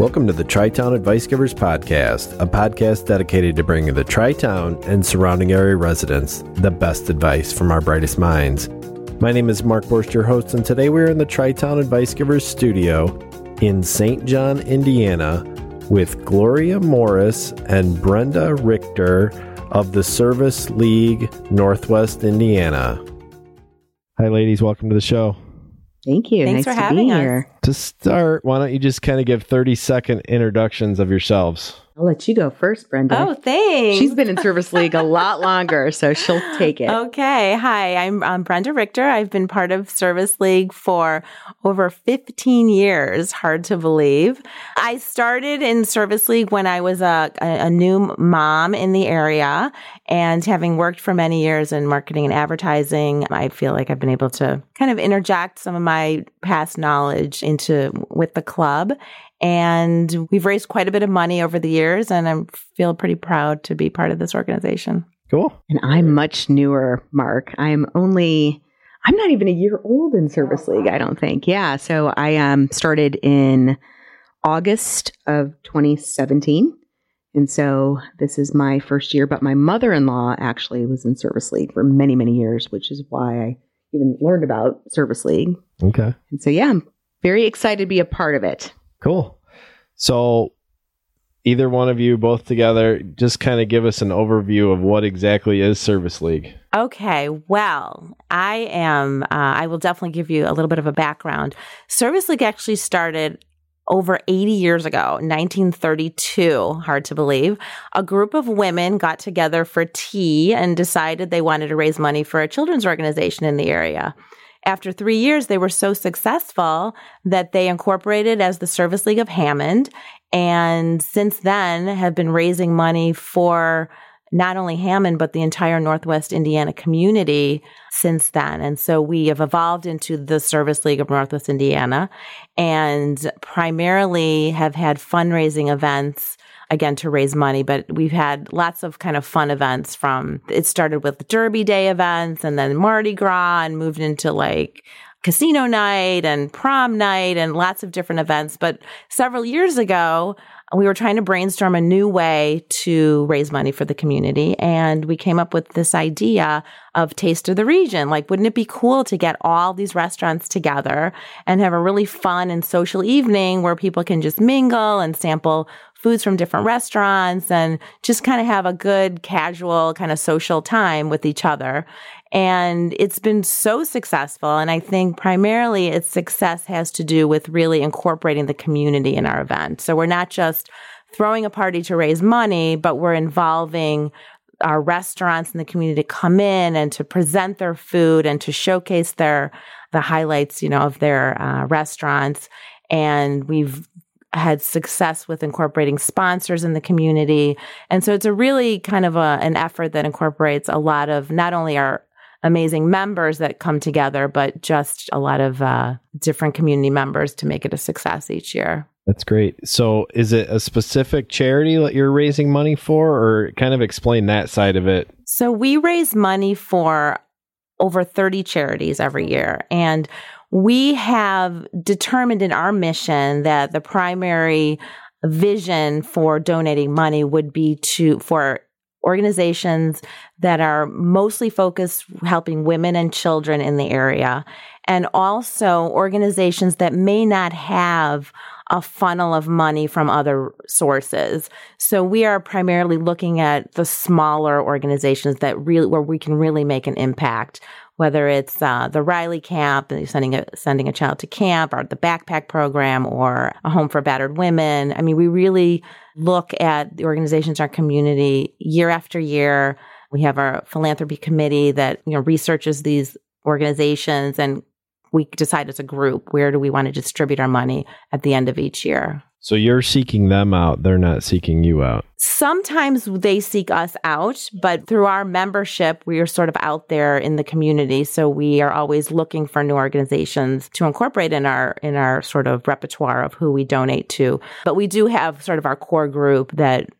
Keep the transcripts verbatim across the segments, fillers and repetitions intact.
Welcome to the Tri-Town Advice Givers Podcast, a podcast dedicated to bringing the Tri-Town and surrounding area residents the best advice from our brightest minds. My name is Mark Borst, your host, and today we're in the Tri-Town Advice Givers studio in Saint John, Indiana, with Gloria Morris and Brenda Richter of the Service League Northwest Indiana. Hi, ladies. Welcome to the show. Thank you. Thanks nice for to having be us. here. To start, why don't you just kind of give thirty-second introductions of yourselves? I'll let you go first, Brenda. Oh, thanks. She's been in Service League a lot longer, so she'll take it. Okay. Hi, I'm, I'm Brenda Richter. I've been part of Service League for over fifteen years. Hard to believe. I started in Service League when I was a, a, a new mom in the area, and having worked for many years in marketing and advertising, I feel like I've been able to kind of interject some of my past knowledge into with the club. And we've raised quite a bit of money over the years, and I feel pretty proud to be part of this organization. Cool. And I'm much newer, Mark. I'm only, I'm not even a year old in Service League, I don't think. Yeah. So I um, started in August of twenty seventeen. And so this is my first year, but my mother-in-law actually was in Service League for many, many years, which is why I even learned about Service League. Okay. And so, yeah, I'm very excited to be a part of it. Cool. So either one of you, both together, just kind of give us an overview of what exactly is Service League. Okay, well, I am, uh, I will definitely give you a little bit of a background. Service League actually started over eighty years ago, nineteen thirty-two, hard to believe. A group of women got together for tea and decided they wanted to raise money for a children's organization in the area. After three years, they were so successful that they incorporated as the Service League of Hammond, and since then have been raising money for not only Hammond, but the entire Northwest Indiana community since then. And so we have evolved into the Service League of Northwest Indiana and primarily have had fundraising events, again, to raise money, but we've had lots of kind of fun events from, it started with Derby Day events and then Mardi Gras and moved into like casino night and prom night and lots of different events. But several years ago, we were trying to brainstorm a new way to raise money for the community. And we came up with this idea of Taste of the Region. Like, wouldn't it be cool to get all these restaurants together and have a really fun and social evening where people can just mingle and sample foods from different restaurants and just kind of have a good, casual, kind of social time with each other. And it's been so successful. And I think primarily its success has to do with really incorporating the community in our event. So we're not just throwing a party to raise money, but we're involving our restaurants in the community to come in and to present their food and to showcase their the highlights, you know, of their uh, restaurants. And we've had success with incorporating sponsors in the community. And so it's a really kind of a, an effort that incorporates a lot of not only our amazing members that come together, but just a lot of uh, different community members to make it a success each year. That's great. So is it a specific charity that you're raising money for, or kind of explain that side of it? So we raise money for over thirty charities every year. And we have determined in our mission that the primary vision for donating money would be to for organizations that are mostly focused helping women and children in the area, and also organizations that may not have a funnel of money from other sources. So we are primarily looking at the smaller organizations that really where we can really make an impact, whether it's uh, the Riley Camp, sending a sending a child to camp, or the backpack program, or a home for battered women. I mean, we really look at the organizations in our community year after year. We have our philanthropy committee that, you know, researches these organizations, and we decide as a group, where do we want to distribute our money at the end of each year. So you're seeking them out. They're not seeking you out. Sometimes they seek us out, but through our membership, we are sort of out there in the community. So we are always looking for new organizations to incorporate in our in our sort of repertoire of who we donate to. But we do have sort of our core group that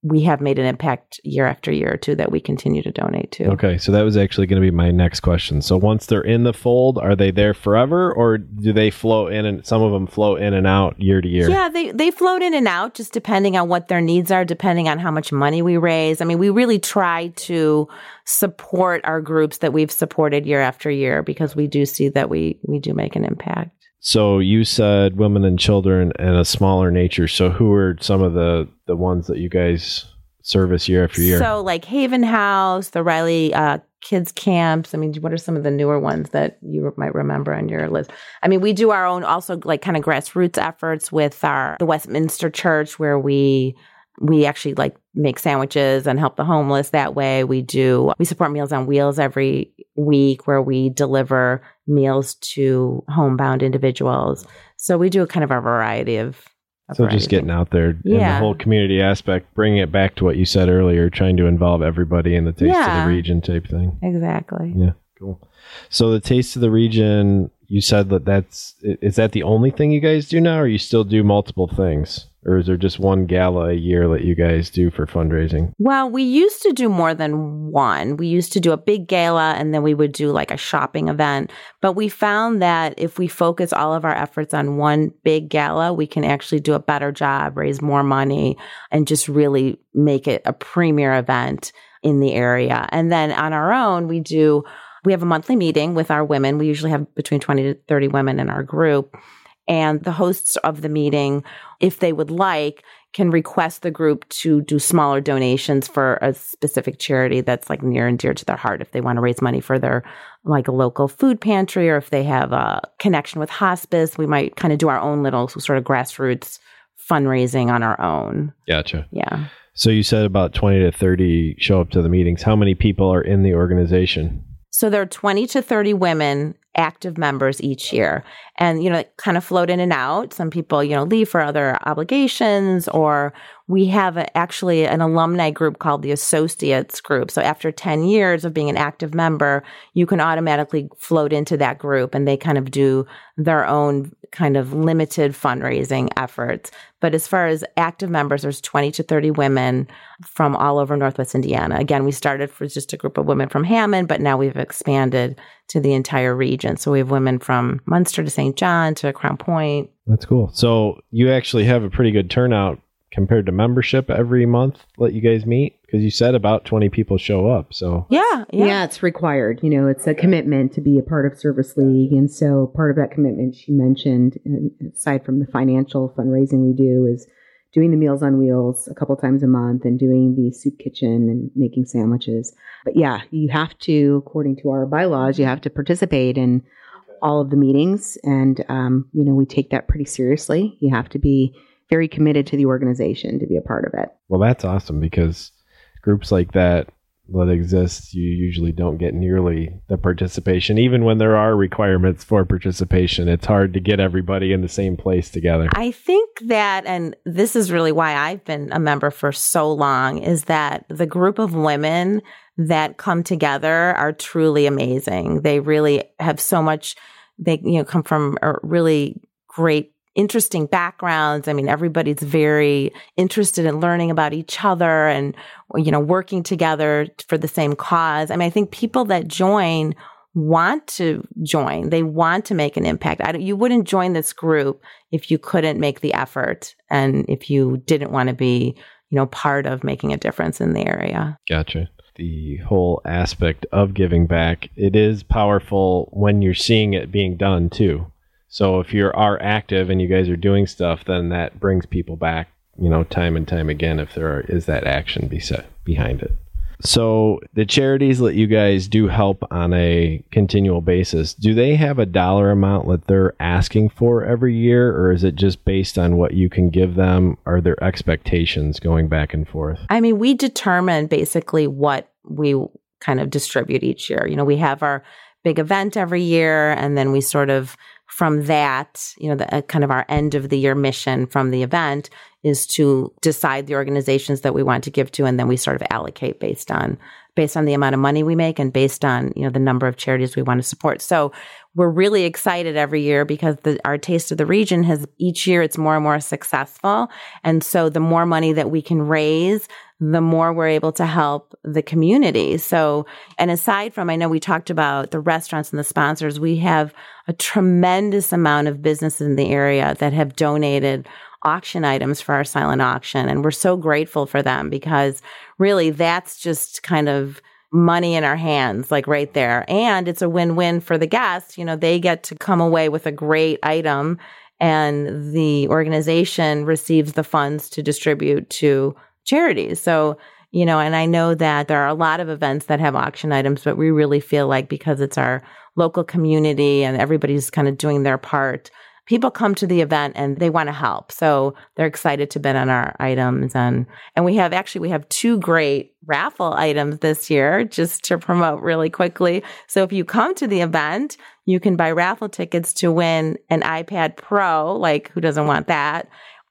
we have made an impact year after year too that we continue to donate to. Okay, so that was actually going to be my next question. So once they're in the fold, are they there forever, or do they flow in, and some of them flow in and out year to year? Yeah, they, they float in and out just depending on what their needs are, depending on how much money we raise. I mean, we really try to support our groups that we've supported year after year because we do see that we, we do make an impact. So you said women and children and a smaller nature. So who are some of the, the ones that you guys service year after year? So like Haven House, the Riley uh, Kids Camps. I mean, what are some of the newer ones that you might remember on your list? I mean, we do our own also like kind of grassroots efforts with our the Westminster Church where we we actually like make sandwiches and help the homeless that way. We do, we support Meals on Wheels every week where we deliver meals to homebound individuals. So we do a kind of a variety of. A so variety just getting out there yeah. and the whole community aspect, bringing it back to what you said earlier, trying to involve everybody in the Taste yeah. of the Region type thing. Exactly. Yeah, cool. So the Taste of the Region, you said that that's, is that the only thing you guys do now, or you still do multiple things? Or is there just one gala a year that you guys do for fundraising? Well, we used to do more than one. We used to do a big gala and then we would do like a shopping event. But we found that if we focus all of our efforts on one big gala, we can actually do a better job, raise more money, and just really make it a premier event in the area. And then on our own, we do, we have a monthly meeting with our women. We usually have between twenty to thirty women in our group. And the hosts of the meeting, if they would like, can request the group to do smaller donations for a specific charity that's like near and dear to their heart. If they want to raise money for their like a local food pantry, or if they have a connection with hospice, we might kind of do our own little sort of grassroots fundraising on our own. Gotcha. Yeah. So you said about twenty to thirty show up to the meetings. How many people are in the organization? So there are twenty to thirty women, active members each year. And, you know, it kind of float in and out. Some people, you know, leave for other obligations, or we have a, actually an alumni group called the Associates Group. So after ten years of being an active member, you can automatically float into that group, and they kind of do their own kind of limited fundraising efforts. But as far as active members, there's twenty to thirty women from all over Northwest Indiana. Again, we started for just a group of women from Hammond, but now we've expanded to the entire region. So we have women from Munster to Saint John to Crown Point. That's cool. So you actually have a pretty good turnout compared to membership every month that you guys meet? Because you said about twenty people show up. So yeah, yeah, yeah, it's required. You know, it's a commitment to be a part of Service League. And so part of that commitment she mentioned, aside from the financial fundraising we do, is doing the Meals on Wheels a couple times a month and doing the soup kitchen and making sandwiches. But yeah, you have to, according to our bylaws, you have to participate in all of the meetings. And, um, you know, we take that pretty seriously. You have to be very committed to the organization to be a part of it. Well, that's awesome, because groups like that that exist, you usually don't get nearly the participation. Even when there are requirements for participation, it's hard to get everybody in the same place together. I think that, and this is really why I've been a member for so long, is that the group of women that come together are truly amazing. They really have so much, they you know come from a really great interesting backgrounds. I mean, everybody's very interested in learning about each other and, you know, working together for the same cause. I mean, I think people that join want to join. They want to make an impact. I don't, you wouldn't join this group if you couldn't make the effort and if you didn't want to be, you know, part of making a difference in the area. Gotcha. The whole aspect of giving back, it is powerful when you're seeing it being done too. So if you are active and you guys are doing stuff, then that brings people back, you know, time and time again if there are, is that action be set behind it. So the charities that you guys do help on a continual basis, do they have a dollar amount that they're asking for every year, or is it just based on what you can give them? Are there expectations going back and forth? I mean, we determine basically what we kind of distribute each year. You know, we have our big event every year, and then we sort of from that, you know, the uh, kind of our end of the year mission from the event is to decide the organizations that we want to give to, and then we sort of allocate based on based on the amount of money we make and based on, you know, the number of charities we want to support. So we're really excited every year because the, our Taste of the Region has each year it's more and more successful. And so the more money that we can raise, the more we're able to help the community. So, and aside from, I know we talked about the restaurants and the sponsors, we have a tremendous amount of businesses in the area that have donated auction items for our silent auction. And we're so grateful for them because really that's just kind of money in our hands, like right there. And it's a win-win for the guests. You know, they get to come away with a great item and the organization receives the funds to distribute to charities. So, you know, and I know that there are a lot of events that have auction items, but we really feel like because it's our local community and everybody's kind of doing their part, people come to the event and they want to help. So they're excited to bid on our items. And, and we have actually, we have two great raffle items this year just to promote really quickly. So if you come to the event, you can buy raffle tickets to win an iPad Pro, like who doesn't want that?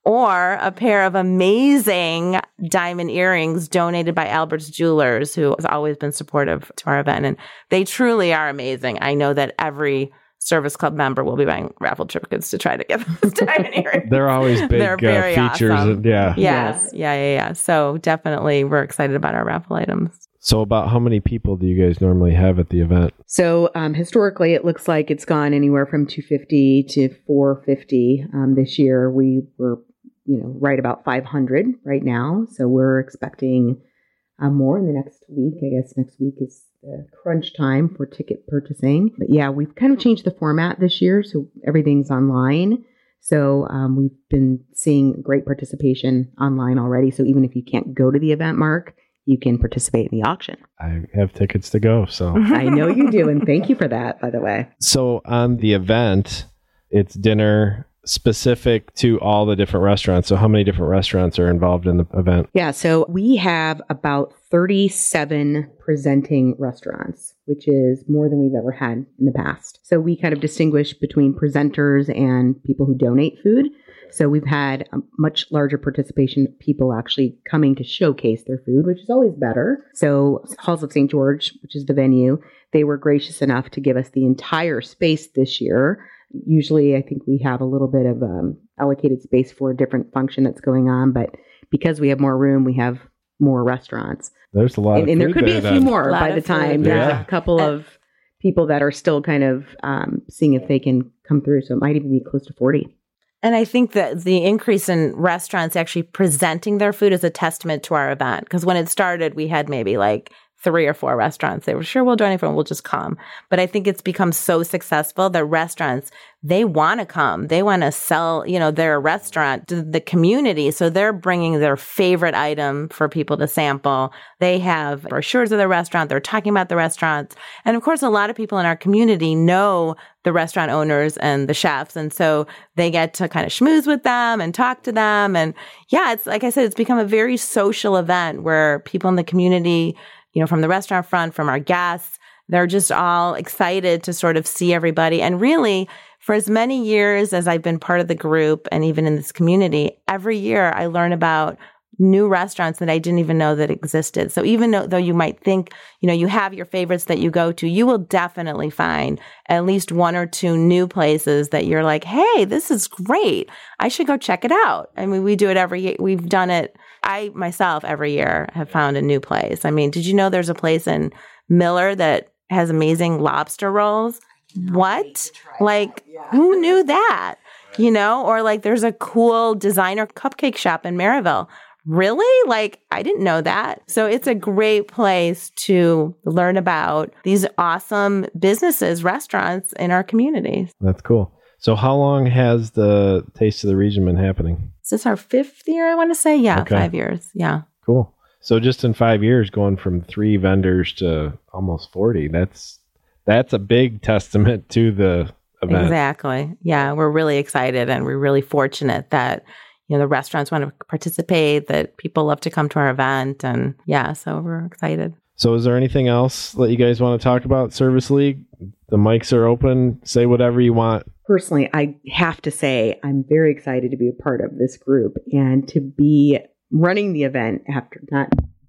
Or a pair of amazing diamond earrings donated by Albert's Jewelers, who has always been supportive to our event. And they truly are amazing. I know that every Service Club member will be buying raffle tickets to try to get those diamond earrings. They're always big They're very uh, features. Awesome. And, yeah. Yes. Yeah, yeah, yeah. So definitely we're excited about our raffle items. So about how many people do you guys normally have at the event? So um, historically, it looks like it's gone anywhere from two hundred fifty to four hundred fifty. Um, this year, we were, you know, right about five hundred right now. So we're expecting uh, more in the next week. I guess next week is the crunch time for ticket purchasing. But yeah, we've kind of changed the format this year. So everything's online. So um, we've been seeing great participation online already. So even if you can't go to the event, Mark, you can participate in the auction. I have tickets to go, so. I know you do, and thank you for that, by the way. So on the event, it's dinner specific to all the different restaurants. So how many different restaurants are involved in the event? Yeah, so we have about thirty-seven presenting restaurants, which is more than we've ever had in the past. So we kind of distinguish between presenters and people who donate food. So we've had a much larger participation of people actually coming to showcase their food, which is always better. So Halls of Saint George, which is the venue, they were gracious enough to give us the entire space this year. Usually, I think we have a little bit of um, allocated space for a different function that's going on. But because we have more room, we have more restaurants. The's a lot and, of and food there could there be a few then. more a by the time. Food, There's yeah. a couple of people that are still kind of um, seeing if they can come through. So it might even be close to forty. And I think that the increase in restaurants actually presenting their food is a testament to our event. Because when it started, we had maybe like three or four restaurants. They were sure we'll do anything, we'll just come. But I think it's become so successful that restaurants, they want to come. They want to sell, you know, their restaurant to the community. So they're bringing their favorite item for people to sample. They have brochures of the restaurant. They're talking about the restaurants. And of course, a lot of people in our community know the restaurant owners and the chefs. And so they get to kind of schmooze with them and talk to them. And yeah, it's like I said, it's become a very social event where people in the community, you know, from the restaurant front, from our guests, they're just all excited to sort of see everybody. And really, for as many years as I've been part of the group and even in this community, every year I learn about new restaurants that I didn't even know that existed. So even though, though you might think, you know, you have your favorites that you go to, you will definitely find at least one or two new places that you're like, hey, this is great. I should go check it out. I mean, we do it every year. We've done it. I myself every year have found a new place. I mean, did you know there's a place in Miller that has amazing lobster rolls? What? Like, yeah. Who knew that? Right. You know, or like there's a cool designer cupcake shop in Maryville. Really? Like, I didn't know that. So it's a great place to learn about these awesome businesses, restaurants in our communities. That's cool. So how long has the Taste of the Region been happening? Is this our fifth year, I want to say? Yeah, okay. Five years. Yeah. Cool. So just in five years, going from three vendors to almost forty, that's that's a big testament to the event. Exactly. Yeah, we're really excited and we're really fortunate that, you know, the restaurants want to participate, that people love to come to our event. And yeah, so we're excited. So is there anything else that you guys want to talk about, Service League? The mics are open. Say whatever you want. Personally, I have to say I'm very excited to be a part of this group and to be running the event after not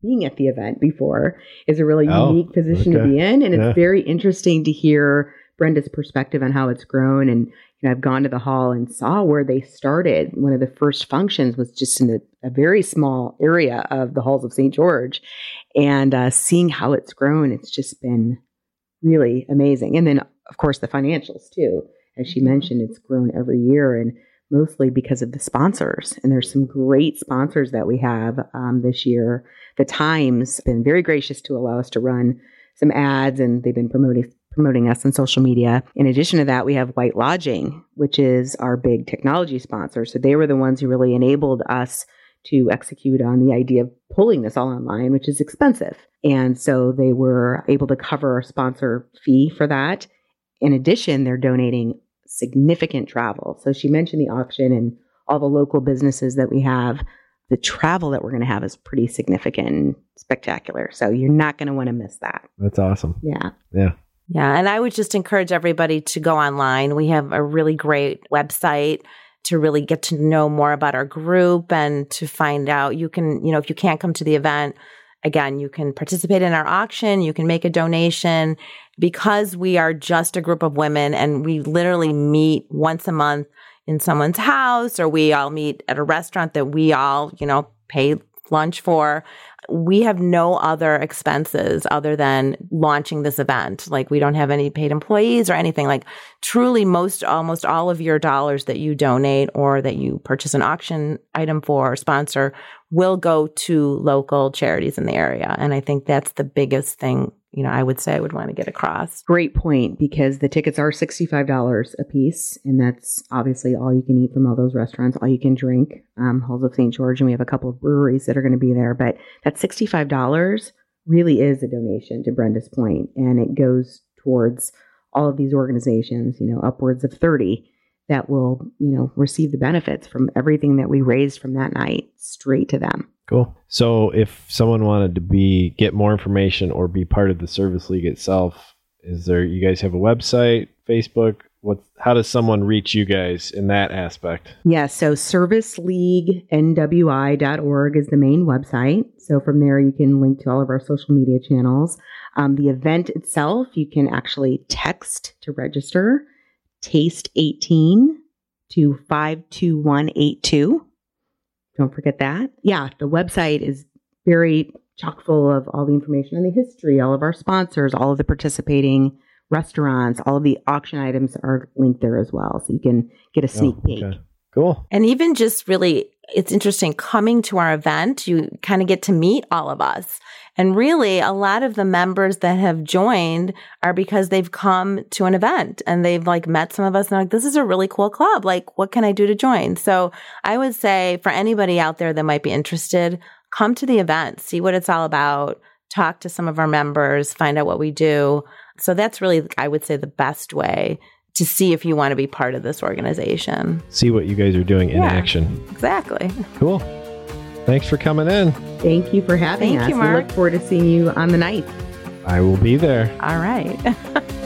being at the event before is a really oh, unique position okay. to be in. And yeah. it's very interesting to hear Brenda's perspective on how it's grown. And you know, I've gone to the hall and saw where they started. One of the first functions was just in a, a very small area of the halls of Saint George. And uh, seeing how it's grown, it's just been really amazing. And then, of course, the financials too. As she mentioned, it's grown every year, and mostly because of the sponsors. And there's some great sponsors that we have um, this year. The Times has been very gracious to allow us to run some ads, and they've been promoting promoting us on social media. In addition to that, we have White Lodging, which is our big technology sponsor. So they were the ones who really enabled us to execute on the idea of pulling this all online, which is expensive. And so they were able to cover our sponsor fee for that. In addition, they're donating significant travel. So she mentioned the auction and all the local businesses that we have. The travel that we're going to have is pretty significant and spectacular. So you're not going to want to miss that. That's awesome. Yeah. Yeah. Yeah. And I would just encourage everybody to go online. We have a really great website to really get to know more about our group and to find out. You can, you know, if you can't come to the event, again, you can participate in our auction. You can make a donation. Because we are just a group of women and we literally meet once a month in someone's house, or we all meet at a restaurant that we all, you know, pay lunch for. We have no other expenses other than launching this event. Like, we don't have any paid employees or anything. Like, truly, most, almost all of your dollars that you donate or that you purchase an auction item for or sponsor will go to local charities in the area. And I think that's the biggest thing, you know, I would say I would want to get across. Great point, because the tickets are sixty-five dollars a piece, and that's obviously all you can eat from all those restaurants, all you can drink, um, Halls of Saint George, and we have a couple of breweries that are going to be there. But that sixty-five dollars really is a donation, to Brenda's point, and it goes towards all of these organizations, you know, upwards of thirty that will, you know, receive the benefits from everything that we raised from that night straight to them. Cool. So if someone wanted to be get more information or be part of the Service League itself, is there, you guys have a website, Facebook? What, how does someone reach you guys in that aspect? Yeah, so service league n w i dot org is the main website. So from there, you can link to all of our social media channels. Um, the event itself, you can actually text to register, taste eighteen to five two one eight two. Don't forget that. Yeah, the website is very chock full of all the information on the history, all of our sponsors, all of the participating restaurants, all of the auction items are linked there as well. So you can get a sneak oh, peek. Okay. Cool. And even just really, it's interesting coming to our event, you kind of get to meet all of us. And really, a lot of the members that have joined are because they've come to an event and they've like met some of us and they're like, this is a really cool club. Like, what can I do to join? So I would say for anybody out there that might be interested, come to the event, see what it's all about, talk to some of our members, find out what we do. So that's really, I would say, the best way to see if you want to be part of this organization. See what you guys are doing in yeah, action. Exactly. Cool. Thanks for coming in. Thank you for having Thank us. you, Mark. We look forward to seeing you on the night. I will be there. All right.